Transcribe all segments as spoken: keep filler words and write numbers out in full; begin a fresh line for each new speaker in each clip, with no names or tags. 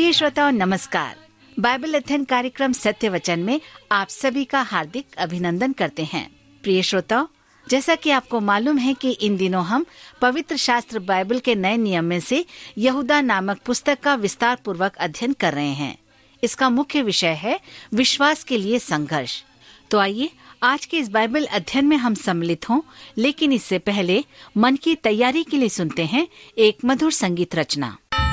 प्रिय श्रोताओं नमस्कार। बाइबल अध्ययन कार्यक्रम सत्य वचन में आप सभी का हार्दिक अभिनंदन करते हैं। प्रिय श्रोताओं, जैसा कि आपको मालूम है कि इन दिनों हम पवित्र शास्त्र बाइबल के नए नियम में से यहूदा नामक पुस्तक का विस्तार पूर्वक अध्ययन कर रहे हैं। इसका मुख्य विषय है विश्वास के लिए संघर्ष। तो आइए आज के इस बाइबल अध्ययन में हम सम्मिलित हों, लेकिन इससे पहले मन की तैयारी के लिए सुनते हैं एक मधुर संगीत रचना।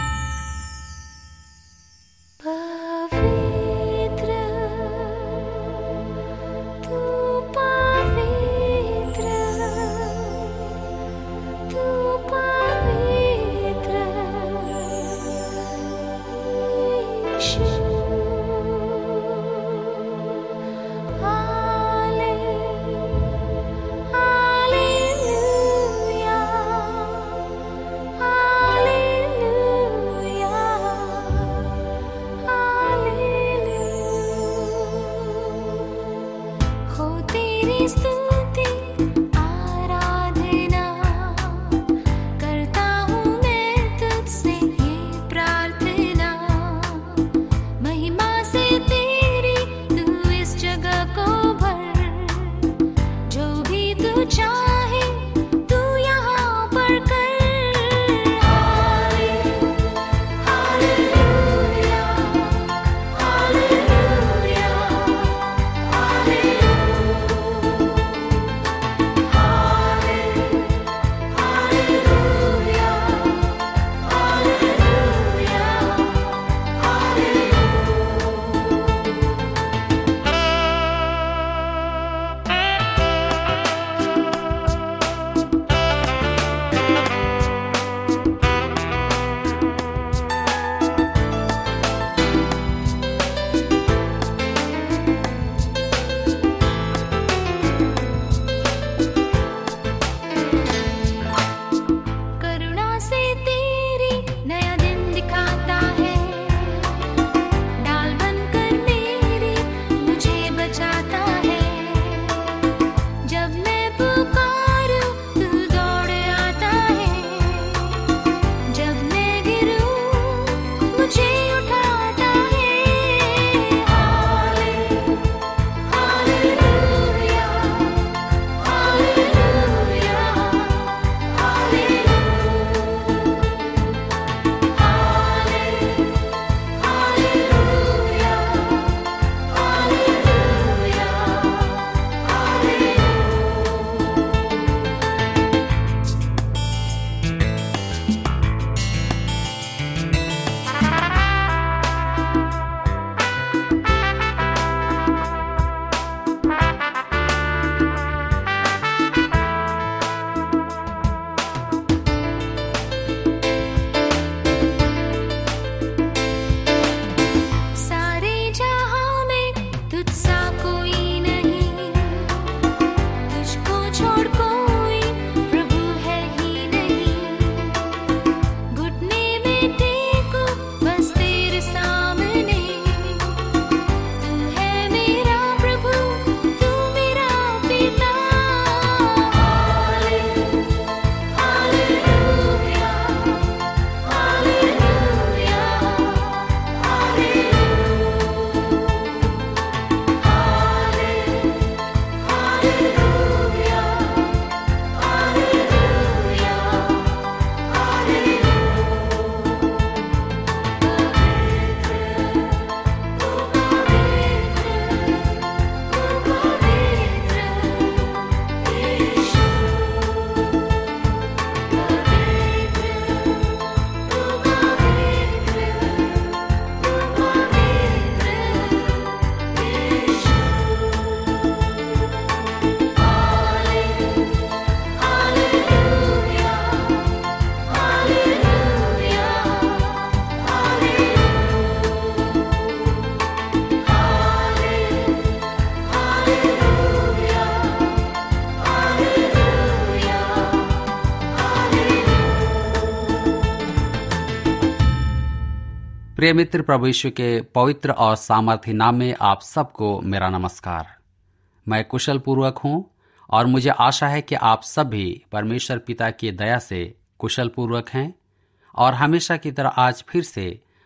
प्रिय मित्र, प्रभु यीशु के पवित्र और सामर्थी नाम में आप सबको मेरा नमस्कार। मैं कुशल पूर्वक हूँ और मुझे आशा है कि आप सब भी परमेश्वर पिता की दया से कुशल पूर्वक हैं और हमेशा की तरह आज फिर से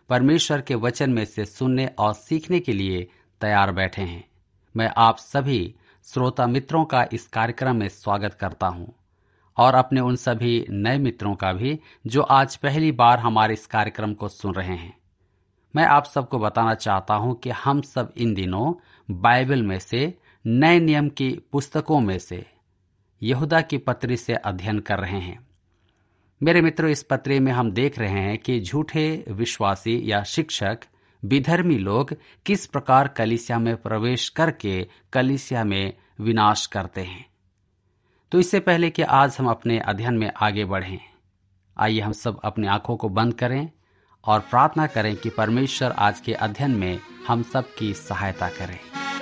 परमेश्वर के वचन में से सुनने और सीखने के लिए तैयार बैठे हैं। मैं आप सभी श्रोता मित्रों का इस कार्यक्रम में स्वागत करता हूं और अपने उन सभी नए मित्रों का भी जो आज पहली बार हमारे इस कार्यक्रम को सुन रहे हैं। मैं आप सबको बताना चाहता हूं कि हम सब इन दिनों बाइबल में से नए नियम की पुस्तकों में से यहूदा की पत्री से अध्ययन कर रहे हैं। मेरे मित्रों, इस पत्री में हम देख रहे हैं कि झूठे विश्वासी या शिक्षक विधर्मी लोग किस प्रकार कलीसिया में प्रवेश करके कलीसिया में विनाश करते हैं। तो इससे पहले कि आज हम अपने अध्ययन में आगे बढ़ें, आइए हम सब अपनी आंखों को बंद करें और प्रार्थना करें कि परमेश्वर आज के अध्ययन में हम सब की सहायता करें।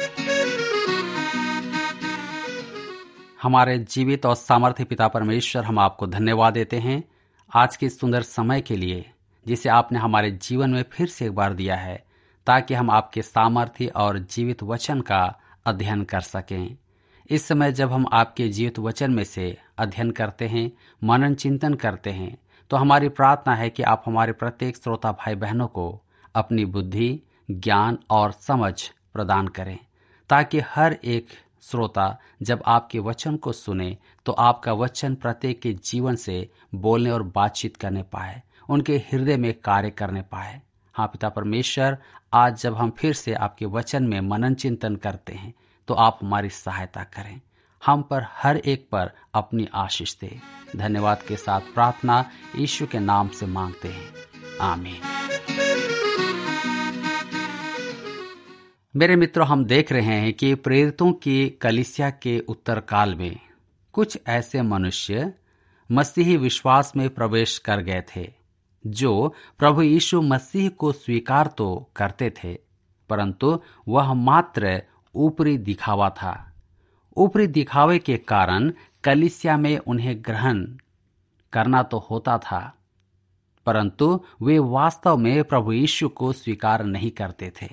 हमारे जीवित और सामर्थ्य पिता परमेश्वर, हम आपको धन्यवाद देते हैं आज के सुंदर समय के लिए जिसे आपने हमारे जीवन में फिर से एक बार दिया है, ताकि हम आपके सामर्थ्य और जीवित वचन का अध्ययन कर सकें। इस समय जब हम आपके जीवित वचन में से अध्ययन करते हैं, मनन चिंतन करते हैं, तो हमारी प्रार्थना है कि आप हमारे प्रत्येक श्रोता भाई बहनों को अपनी बुद्धि, ज्ञान और समझ प्रदान करें, ताकि हर एक श्रोता जब आपके वचन को सुने तो आपका वचन प्रत्येक के जीवन से बोलने और बातचीत करने पाए, उनके हृदय में कार्य करने पाए। हाँ पिता परमेश्वर, आज जब हम फिर से आपके वचन में मनन चिंतन करते हैं तो आप हमारी सहायता करें, हम पर हर एक पर अपनी आशीष दे। धन्यवाद के साथ प्रार्थना यीशु के नाम से मांगते हैं, आमीन। मेरे मित्रों, हम देख रहे हैं कि प्रेरितों की कलीसिया के उत्तरकाल में कुछ ऐसे मनुष्य मसीही विश्वास में प्रवेश कर गए थे जो प्रभु यीशु मसीह को स्वीकार तो करते थे, परंतु वह मात्र ऊपरी दिखावा था। ऊपरी दिखावे के कारण कलीसिया में उन्हें ग्रहण करना तो होता था, परंतु वे वास्तव में प्रभु यीशु को स्वीकार नहीं करते थे।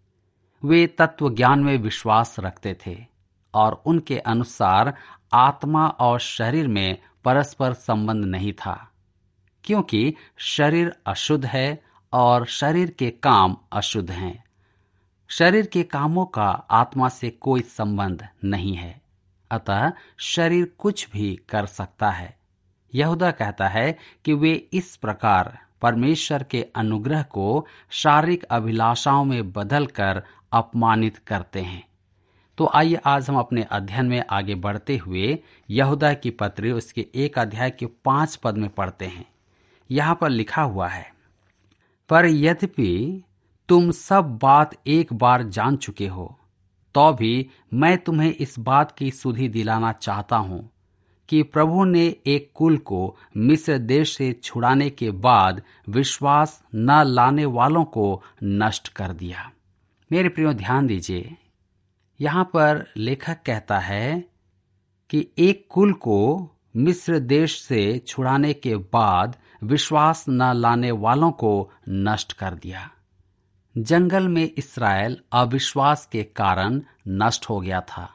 वे तत्व ज्ञान में विश्वास रखते थे और उनके अनुसार आत्मा और शरीर में परस्पर संबंध नहीं था, क्योंकि शरीर अशुद्ध है और शरीर के काम अशुद्ध हैं। शरीर के कामों का आत्मा से कोई संबंध नहीं है, अतः शरीर कुछ भी कर सकता है। यहूदा कहता है कि वे इस प्रकार परमेश्वर के अनुग्रह को शारीरिक अभिलाषाओं में बदलकर अपमानित करते हैं। तो आइए आज हम अपने अध्ययन में आगे बढ़ते हुए यहूदा की पत्री उसके एक अध्याय के पांच पद में पढ़ते हैं। यहाँ पर लिखा हुआ है, पर यद्यपि तुम सब बात एक बार जान चुके हो, तो भी मैं तुम्हें इस बात की सुधि दिलाना चाहता हूँ कि प्रभु ने एक कुल को मिस्र देश से छुड़ाने के बाद विश्वास न लाने वालों को नष्ट कर दिया। मेरे प्रियो, ध्यान दीजिए, यहाँ पर लेखक कहता है कि एक कुल को मिस्र देश से छुड़ाने के बाद विश्वास न लाने वालों को नष्ट कर दिया। जंगल में इस्राएल अविश्वास के कारण नष्ट हो गया था।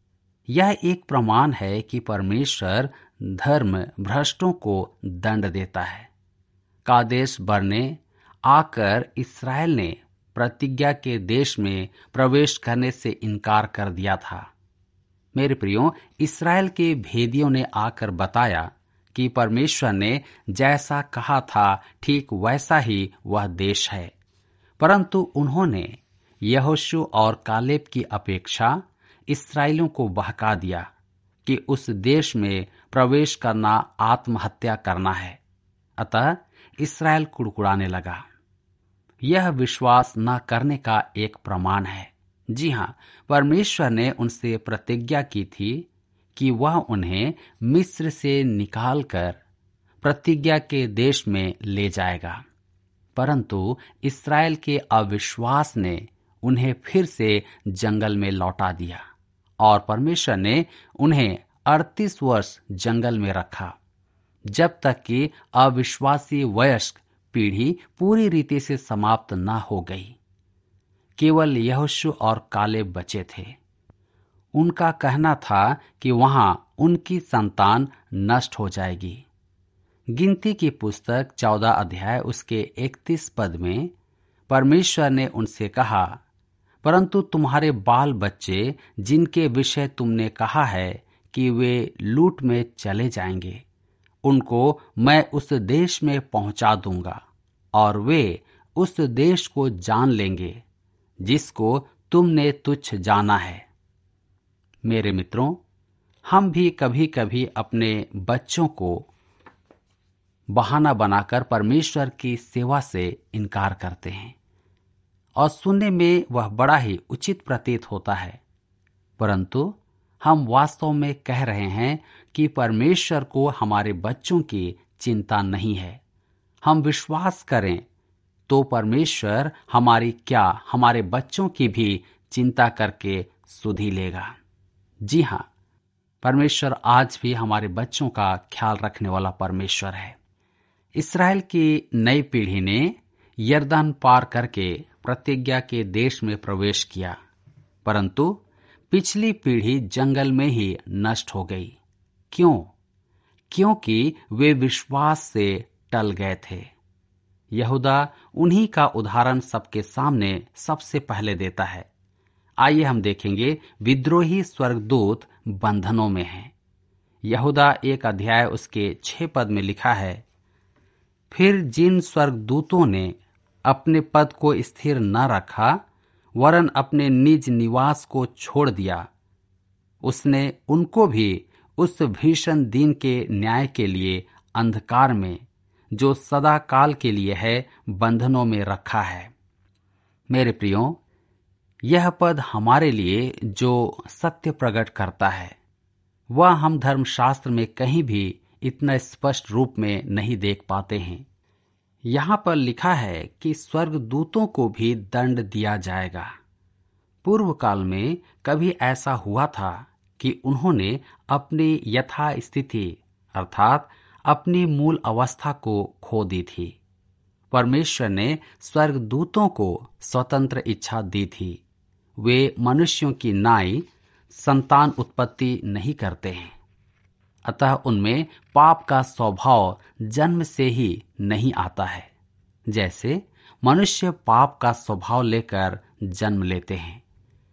यह एक प्रमाण है कि परमेश्वर धर्म भ्रष्टों को दंड देता है। कादेश बरने आकर इस्राएल ने प्रतिज्ञा के देश में प्रवेश करने से इनकार कर दिया था। मेरे प्रियो, इस्राएल के भेदियों ने आकर बताया कि परमेश्वर ने जैसा कहा था ठीक वैसा ही वह देश है, परंतु उन्होंने यहोशू और कालेब की अपेक्षा इस्राएलियों को बहका दिया कि उस देश में प्रवेश करना आत्महत्या करना है। अतः इस्राएल कुड़कुड़ाने लगा। यह विश्वास न करने का एक प्रमाण है। जी हाँ, परमेश्वर ने उनसे प्रतिज्ञा की थी कि वह उन्हें मिस्र से निकालकर प्रतिज्ञा के देश में ले जाएगा, परंतु इस्राएल के अविश्वास ने उन्हें फिर से जंगल में लौटा दिया और परमेश्वर ने उन्हें अड़तीस वर्ष जंगल में रखा, जब तक कि अविश्वासी वयस्क पीढ़ी पूरी रीति से समाप्त न हो गई। केवल यहोशू और कालेब बचे थे। उनका कहना था कि वहां उनकी संतान नष्ट हो जाएगी। गिनती की पुस्तक चौदह अध्याय उसके इकतीस पद में परमेश्वर ने उनसे कहा, परंतु तुम्हारे बाल बच्चे जिनके विषय तुमने कहा है कि वे लूट में चले जाएंगे, उनको मैं उस देश में पहुंचा दूंगा और वे उस देश को जान लेंगे जिसको तुमने तुच्छ जाना है। मेरे मित्रों, हम भी कभी कभी अपने बच्चों को बहाना बनाकर परमेश्वर की सेवा से इनकार करते हैं और सुनने में वह बड़ा ही उचित प्रतीत होता है, परंतु हम वास्तव में कह रहे हैं कि परमेश्वर को हमारे बच्चों की चिंता नहीं है। हम विश्वास करें तो परमेश्वर हमारी क्या, हमारे बच्चों की भी चिंता करके सुधि लेगा। जी हाँ, परमेश्वर आज भी हमारे बच्चों का ख्याल रखने वाला परमेश्वर है। इस्राएल की नई पीढ़ी ने यरदन पार करके प्रतिज्ञा के देश में प्रवेश किया, परंतु पिछली पीढ़ी जंगल में ही नष्ट हो गई। क्यों? क्योंकि वे विश्वास से टल गए थे। यहूदा उन्हीं का उदाहरण सबके सामने सबसे पहले देता है। आइए हम देखेंगे, विद्रोही स्वर्गदूत बंधनों में हैं। यहूदा एक अध्याय उसके छह पद में लिखा है, फिर जिन स्वर्गदूतों ने अपने पद को स्थिर न रखा वरन अपने निज निवास को छोड़ दिया, उसने उनको भी उस भीषण दिन के न्याय के लिए अंधकार में, जो सदा काल के लिए है, बंधनों में रखा है। मेरे प्रियो, यह पद हमारे लिए जो सत्य प्रकट करता है वह हम धर्मशास्त्र में कहीं भी इतना स्पष्ट रूप में नहीं देख पाते हैं। यहाँ पर लिखा है कि स्वर्गदूतों को भी दंड दिया जाएगा। पूर्व काल में कभी ऐसा हुआ था कि उन्होंने अपनी यथा स्थिति अर्थात अपनी मूल अवस्था को खो दी थी। परमेश्वर ने स्वर्गदूतों को स्वतंत्र इच्छा दी थी। वे मनुष्यों की नाई संतान उत्पत्ति नहीं करते हैं, अतः उनमें पाप का स्वभाव जन्म से ही नहीं आता है, जैसे मनुष्य पाप का स्वभाव लेकर जन्म लेते हैं।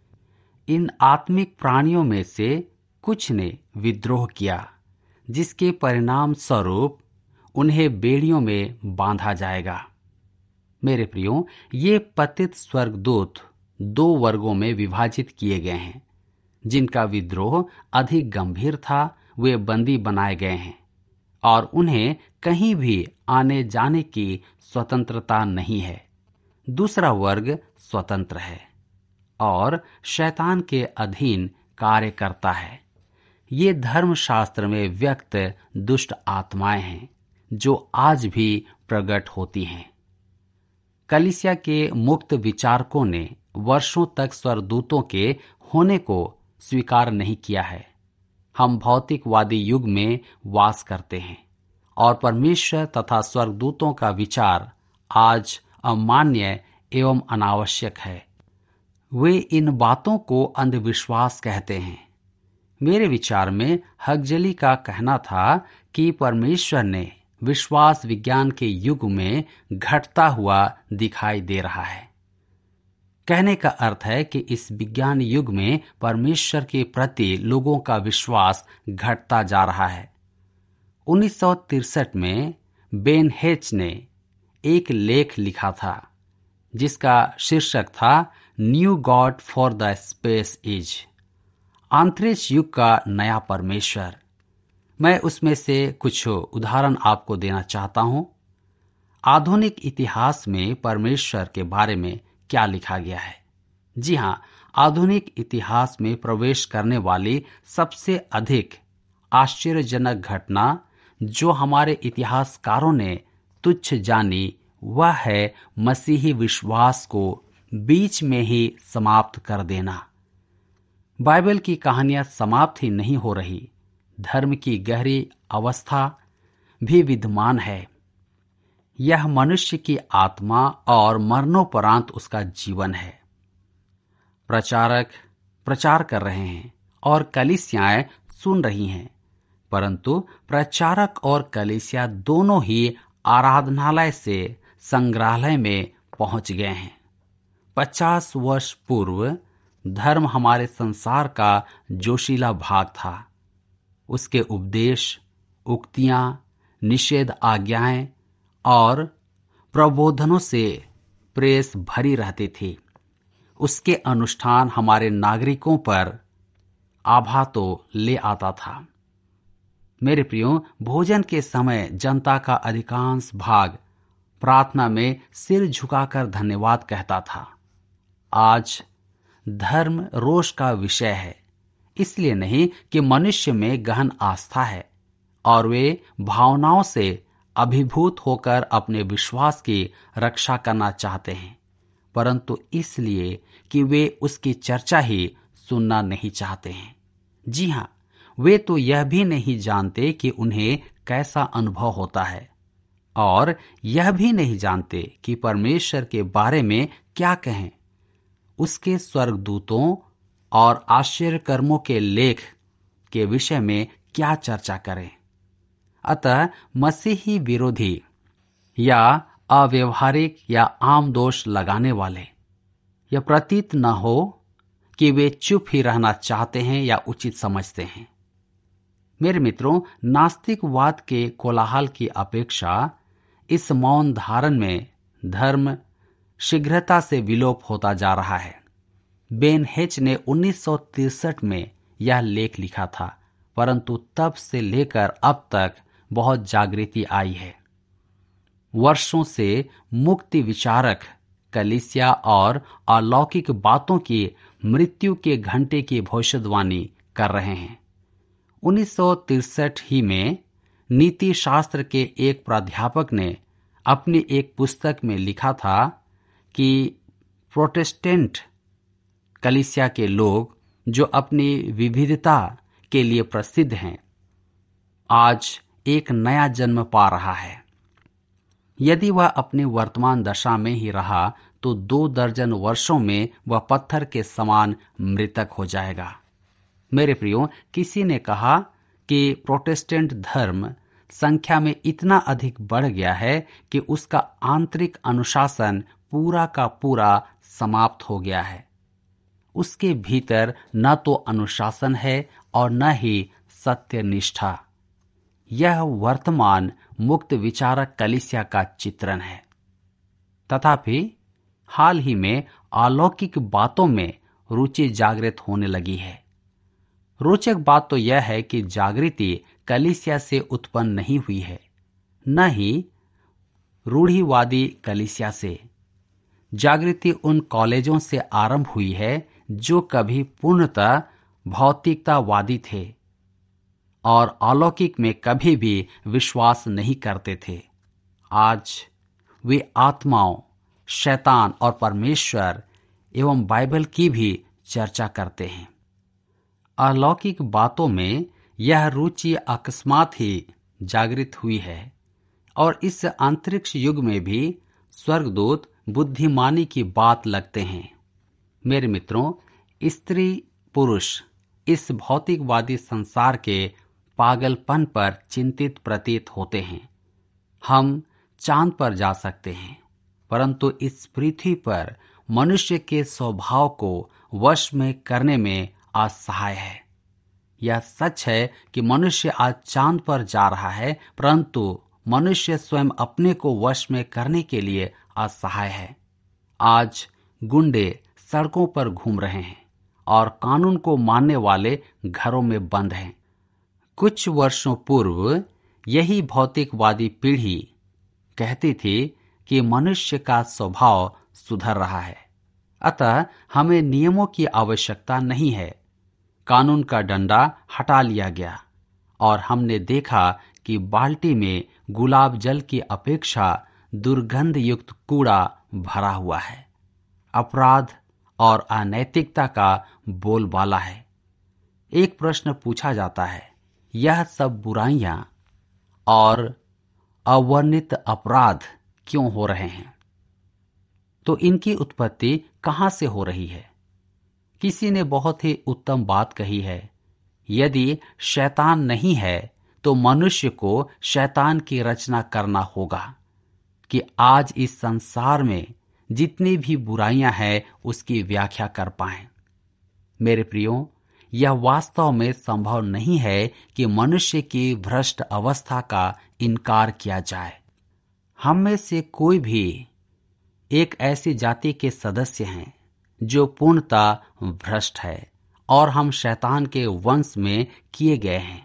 इन आत्मिक प्राणियों में से कुछ ने विद्रोह किया, जिसके परिणाम स्वरूप उन्हें बेड़ियों में बांधा जाएगा। मेरे प्रियो, ये पतित स्वर्गदूत दो वर्गों में विभाजित किए गए हैं। जिनका विद्रोह अधिक गंभीर था वे बंदी बनाए गए हैं और उन्हें कहीं भी आने जाने की स्वतंत्रता नहीं है। दूसरा वर्ग स्वतंत्र है और शैतान के अधीन कार्य करता है। ये धर्मशास्त्र में व्यक्त दुष्ट आत्माएं हैं जो आज भी प्रकट होती हैं। कलीसिया के मुक्त विचारकों ने वर्षों तक स्वर्गदूतों के होने को स्वीकार नहीं किया है। हम भौतिकवादी युग में वास करते हैं और परमेश्वर तथा स्वर्गदूतों का विचार आज अमान्य एवं अनावश्यक है। वे इन बातों को अंधविश्वास कहते हैं। मेरे विचार में हगजली का कहना था कि परमेश्वर ने विश्वास विज्ञान के युग में घटता हुआ दिखाई दे रहा है। कहने का अर्थ है कि इस विज्ञान युग में परमेश्वर के प्रति लोगों का विश्वास घटता जा रहा है। उन्नीस सौ तिरसठ में बेन हेच ने एक लेख लिखा था जिसका शीर्षक था new god for the space age, अंतरिक्ष युग का नया परमेश्वर। मैं उसमें से कुछ उदाहरण आपको देना चाहता हूं। आधुनिक इतिहास में परमेश्वर के बारे में क्या लिखा गया है? जी हां, आधुनिक इतिहास में प्रवेश करने वाली सबसे अधिक आश्चर्यजनक घटना जो हमारे इतिहासकारों ने तुच्छ जानी वह है मसीही विश्वास को बीच में ही समाप्त कर देना। बाइबल की कहानियां समाप्त ही नहीं हो रही, धर्म की गहरी अवस्था भी विद्यमान है। यह मनुष्य की आत्मा और मरणोपरांत उसका जीवन है। प्रचारक प्रचार कर रहे हैं और कलीसियाएं सुन रही हैं, परंतु प्रचारक और कलीसिया दोनों ही आराधनालय से संग्रहालय में पहुंच गए हैं। पचास वर्ष पूर्व धर्म हमारे संसार का जोशीला भाग था। उसके उपदेश, उक्तियां, निषेध आज्ञाएं और प्रबोधनों से प्रेस भरी रहती थी। उसके अनुष्ठान हमारे नागरिकों पर आभा तो ले आता था। मेरे प्रियो, भोजन के समय जनता का अधिकांश भाग प्रार्थना में सिर झुकाकर धन्यवाद कहता था। आज धर्म रोष का विषय है, इसलिए नहीं कि मनुष्य में गहन आस्था है और वे भावनाओं से अभिभूत होकर अपने विश्वास की रक्षा करना चाहते हैं, परंतु इसलिए कि वे उसकी चर्चा ही सुनना नहीं चाहते हैं। जी हाँ, वे तो यह भी नहीं जानते कि उन्हें कैसा अनुभव होता है और यह भी नहीं जानते कि परमेश्वर के बारे में क्या कहें, उसके स्वर्गदूतों और आश्चर्य कर्मों के लेख के विषय में क्या चर्चा करें। अतः मसीही विरोधी या अव्यवहारिक या आम दोष लगाने वाले यह प्रतीत न हो कि वे चुप ही रहना चाहते हैं या उचित समझते हैं। मेरे मित्रों, नास्तिकवाद के कोलाहल की अपेक्षा इस मौन धारण में धर्म शीघ्रता से विलोप होता जा रहा है। बेन हेच ने उन्नीस सौ तिरसठ में यह लेख लिखा था, परंतु तब से लेकर अब तक बहुत जागृति आई है। वर्षों से मुक्ति विचारक कलीसिया और अलौकिक बातों की मृत्यु के घंटे की भविष्यवाणी कर रहे हैं। उन्नीस सौ तिरसठ ही में नीति शास्त्र के एक प्राध्यापक ने अपनी एक पुस्तक में लिखा था कि प्रोटेस्टेंट कलीसिया के लोग, जो अपनी विविधता के लिए प्रसिद्ध हैं, आज एक नया जन्म पा रहा है। यदि वह अपनी वर्तमान दशा में ही रहा तो दो दर्जन वर्षों में वह पत्थर के समान मृतक हो जाएगा। मेरे प्रियो, किसी ने कहा कि प्रोटेस्टेंट धर्म संख्या में इतना अधिक बढ़ गया है कि उसका आंतरिक अनुशासन पूरा का पूरा समाप्त हो गया है। उसके भीतर न तो अनुशासन है और न ही सत्य निष्ठा। यह वर्तमान मुक्त विचारक कलीसिया का चित्रण है। तथापि हाल ही में अलौकिक बातों में रुचि जागृत होने लगी है। रोचक बात तो यह है कि जागृति कलीसिया से उत्पन्न नहीं हुई है, न ही रूढ़िवादी कलीसिया से। जागृति उन कॉलेजों से आरंभ हुई है जो कभी पूर्णतः भौतिकतावादी थे और अलौकिक में कभी भी विश्वास नहीं करते थे। आज वे आत्माओं, शैतान और परमेश्वर एवं बाइबल की भी चर्चा करते हैं। अलौकिक बातों में यह रुचि अकस्मात ही जागृत हुई है और इस अंतरिक्ष युग में भी स्वर्गदूत बुद्धिमानी की बात लगते हैं। मेरे मित्रों, स्त्री पुरुष इस भौतिकवादी संसार के पागलपन पर चिंतित प्रतीत होते हैं। हम चांद पर जा सकते हैं, परंतु इस पृथ्वी पर मनुष्य के स्वभाव को वश में करने में असहाय है। यह सच है कि मनुष्य आज चांद पर जा रहा है, परंतु मनुष्य स्वयं अपने को वश में करने के लिए असहाय है। आज गुंडे सड़कों पर घूम रहे हैं और कानून को मानने वाले घरों में बंद हैं। कुछ वर्षों पूर्व यही भौतिकवादी पीढ़ी कहती थी कि मनुष्य का स्वभाव सुधर रहा है, अतः हमें नियमों की आवश्यकता नहीं है। कानून का डंडा हटा लिया गया और हमने देखा कि बाल्टी में गुलाब जल की अपेक्षा दुर्गंध युक्त कूड़ा भरा हुआ है। अपराध और अनैतिकता का बोलबाला है। एक प्रश्न पूछा जाता है, यह सब बुराइयां और अवर्णित अपराध क्यों हो रहे हैं? तो इनकी उत्पत्ति कहां से हो रही है? किसी ने बहुत ही उत्तम बात कही है, यदि शैतान नहीं है तो मनुष्य को शैतान की रचना करना होगा कि आज इस संसार में जितनी भी बुराइयां हैं उसकी व्याख्या कर पाएं। मेरे प्रियो, यह वास्तव में संभव नहीं है कि मनुष्य की भ्रष्ट अवस्था का इनकार किया जाए। हम में से कोई भी एक ऐसी जाति के सदस्य हैं जो पूर्णतः भ्रष्ट है और हम शैतान के वंश में किए गए हैं,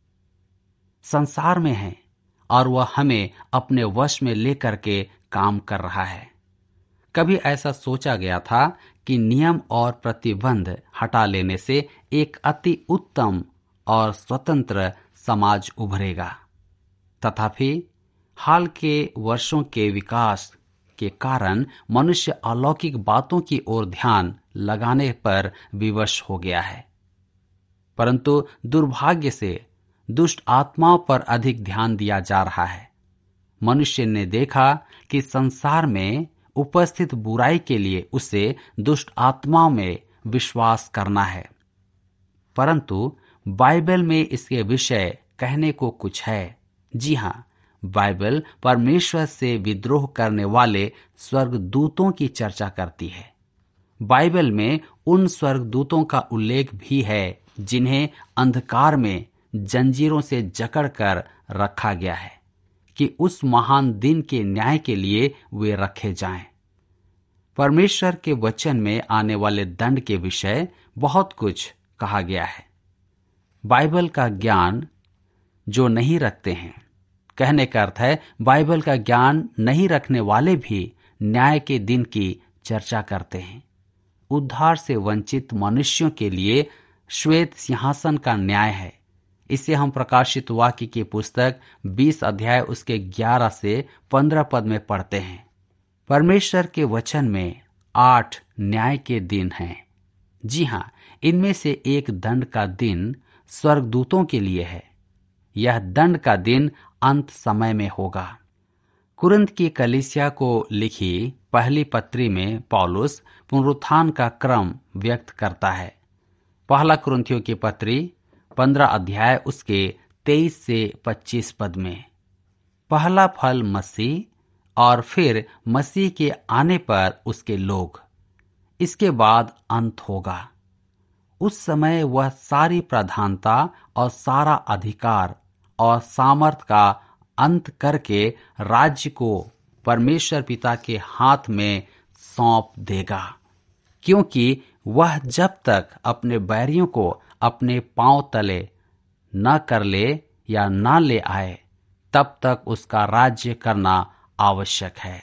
संसार में हैं और वह हमें अपने वश में लेकर के काम कर रहा है। कभी ऐसा सोचा गया था कि नियम और प्रतिबंध हटा लेने से एक अति उत्तम और स्वतंत्र समाज उभरेगा। तथापि हाल के वर्षों के विकास के कारण मनुष्य अलौकिक बातों की ओर ध्यान लगाने पर विवश हो गया है, परंतु दुर्भाग्य से दुष्ट आत्माओं पर अधिक ध्यान दिया जा रहा है। मनुष्य ने देखा कि संसार में उपस्थित बुराई के लिए उसे दुष्ट आत्माओं में विश्वास करना है, परंतु बाइबल में इसके विषय कहने को कुछ है। जी हाँ, बाइबल परमेश्वर से विद्रोह करने वाले स्वर्गदूतों की चर्चा करती है। बाइबल में उन स्वर्गदूतों का उल्लेख भी है जिन्हें अंधकार में जंजीरों से जकड़कर रखा गया है कि उस महान दिन के न्याय के लिए वे रखे जाएं। परमेश्वर के वचन में आने वाले दंड के विषय बहुत कुछ कहा गया है। बाइबल का ज्ञान जो नहीं रखते हैं, कहने का अर्थ है बाइबल का ज्ञान नहीं रखने वाले भी न्याय के दिन की चर्चा करते हैं। उद्धार से वंचित मनुष्यों के लिए श्वेत सिंहासन का न्याय है। इसे हम प्रकाशित वाक्य की पुस्तक बीस अध्याय उसके ग्यारह से पंद्रह पद में पढ़ते हैं। परमेश्वर के वचन में आठ न्याय के दिन हैं। जी हाँ, इनमें से एक दंड का दिन स्वर्गदूतों के लिए है। यह दंड का दिन अंत समय में होगा। कुरिन्थ की कलीसिया को लिखी पहली पत्री में पौलुस पुनरुत्थान का क्रम व्यक्त करता है। पहला कुरिन्थियों की पत्री पंद्रह अध्याय उसके तेईस से पच्चीस पद में पहला फल मसीह और फिर मसीह के आने पर उसके लोग, इसके बाद अंत होगा। उस समय वह सारी प्रधानता और सारा अधिकार और सामर्थ का अंत करके राज्य को परमेश्वर पिता के हाथ में सौंप देगा, क्योंकि वह जब तक अपने बैरियों को अपने पांव तले न कर ले या न ले आए, तब तक उसका राज्य करना आवश्यक है।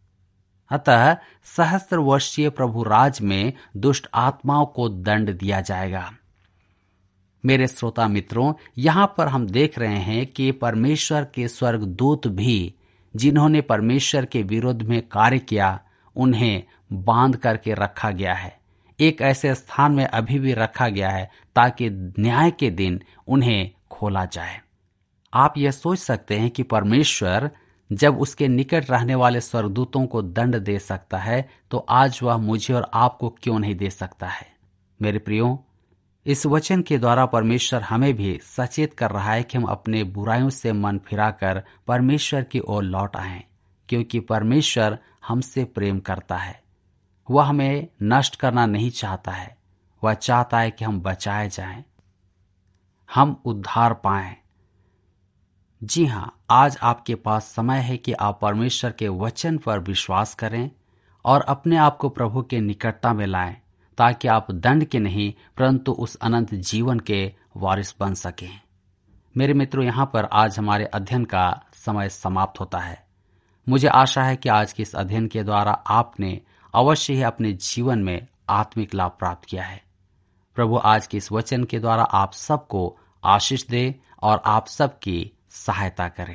अतः सहस्त्र वर्षीय प्रभु राज में दुष्ट आत्माओं को दंड दिया जाएगा। मेरे श्रोता मित्रों, यहाँ पर हम देख रहे हैं कि परमेश्वर के स्वर्गदूत भी जिन्होंने परमेश्वर के विरोध में कार्य किया, उन्हें बांध करके रखा गया है। एक ऐसे स्थान में अभी भी रखा गया है ताकि न्याय के दिन उन्हें खोला जाए। आप यह सोच सकते हैं कि परमेश्वर जब उसके निकट रहने वाले स्वर्गदूतों को दंड दे सकता है, तो आज वह मुझे और आपको क्यों नहीं दे सकता है। मेरे प्रियो, इस वचन के द्वारा परमेश्वर हमें भी सचेत कर रहा है कि हम अपने बुराइयों से मन फिराकर परमेश्वर की ओर लौट आएं, क्योंकि परमेश्वर हमसे प्रेम करता है। वह हमें नष्ट करना नहीं चाहता है, वह चाहता है कि हम बचाए जाएं, हम उद्धार पाएं। जी हाँ, आज आपके पास समय है कि आप परमेश्वर के वचन पर विश्वास करें और अपने आप को प्रभु के निकटता में लाएं, ताकि आप दंड के नहीं परंतु उस अनंत जीवन के वारिस बन सकें। मेरे मित्रों, यहाँ पर आज हमारे अध्ययन का समय समाप्त होता है। मुझे आशा है कि आज के इस अध्ययन के द्वारा आपने अवश्य ही अपने जीवन में आत्मिक लाभ प्राप्त किया है। प्रभु आज के इस वचन के द्वारा आप सबको आशीष दे और आप सबकी सहायता करें।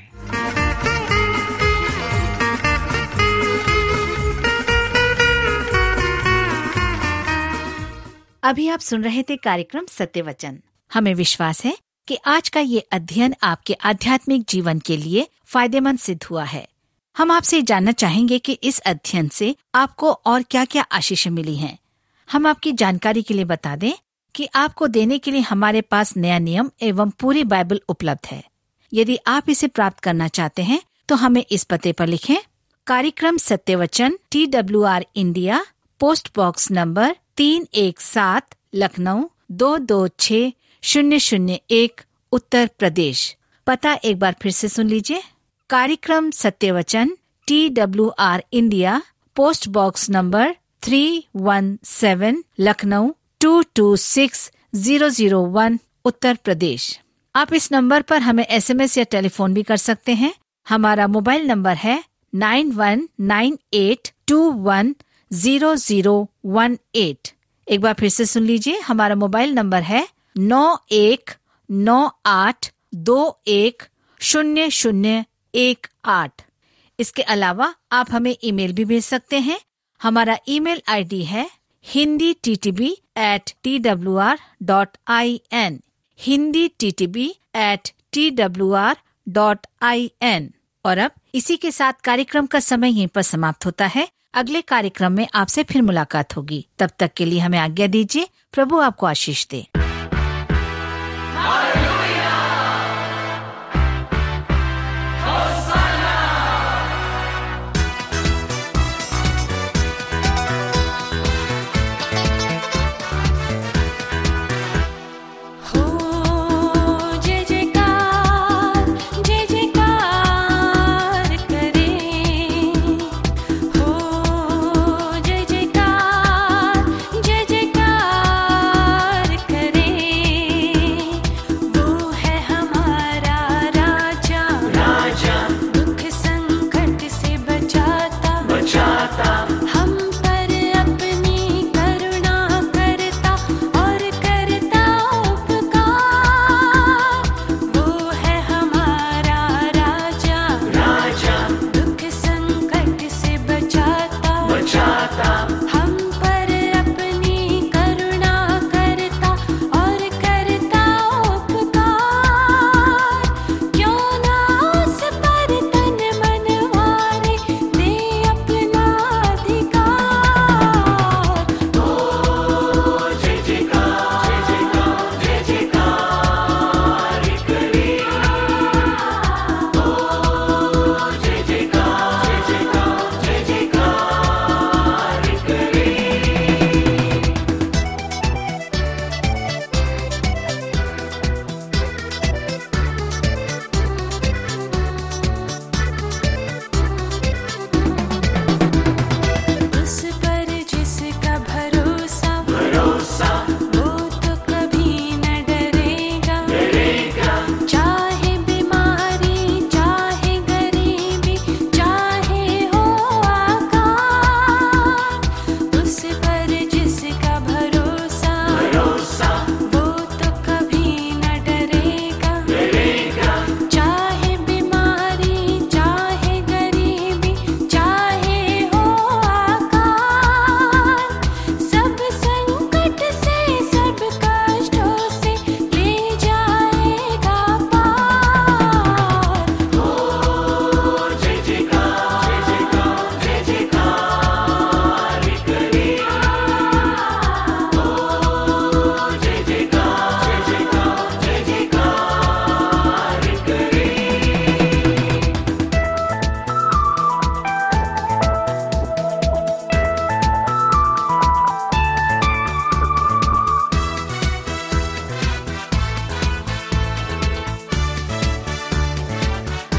अभी आप सुन रहे थे कार्यक्रम सत्य वचन। हमें विश्वास है कि आज का ये अध्ययन आपके आध्यात्मिक जीवन के लिए फायदेमंद सिद्ध हुआ है। हम आपसे जानना चाहेंगे कि इस अध्ययन से आपको और क्या क्या आशीष मिली हैं। हम आपकी जानकारी के लिए बता दें कि आपको देने के लिए हमारे पास नया नियम एवं पूरी बाइबल उपलब्ध है। यदि आप इसे प्राप्त करना चाहते हैं तो हमें इस पते पर लिखें। कार्यक्रम सत्य वचन, T W R India, post box number तीन एक सात, लखनऊ दो दो छः शून्य शून्य एक, उत्तर प्रदेश। पता एक बार फिर से सुन लीजिए। कार्यक्रम सत्य वचन, T W R India, post box number three one seven, Lucknow two two six zero zero one, Uttar Pradesh. आप इस नंबर पर हमें एस एम एस या टेलीफोन भी कर सकते हैं। हमारा मोबाइल नंबर है nine one nine eight two one zero zero one eight. एक बार फिर से सुन लीजिए। हमारा मोबाइल नंबर है नौ एक नौ आठ दो एक शून्य शून्य एक आठ। इसके अलावा आप हमें ईमेल भी भेज सकते हैं। हमारा ईमेल आईडी है Hindi T T B at T W R dot I N, Hindi T T B at T W R dot I N. और अब इसी के साथ कार्यक्रम का समय यहीं पर समाप्त होता है। अगले कार्यक्रम में आपसे फिर मुलाकात होगी। तब तक के लिए हमें आज्ञा दीजिए। प्रभु आपको आशीष दे।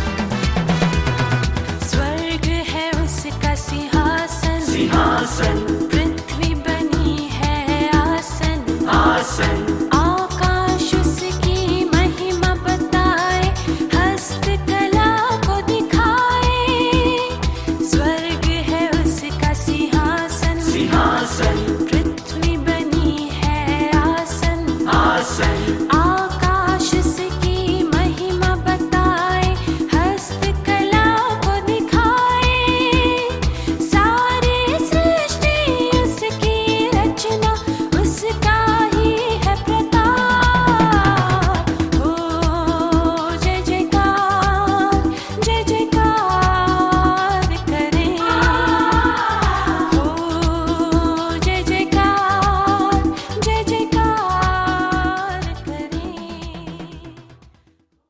सिंहासन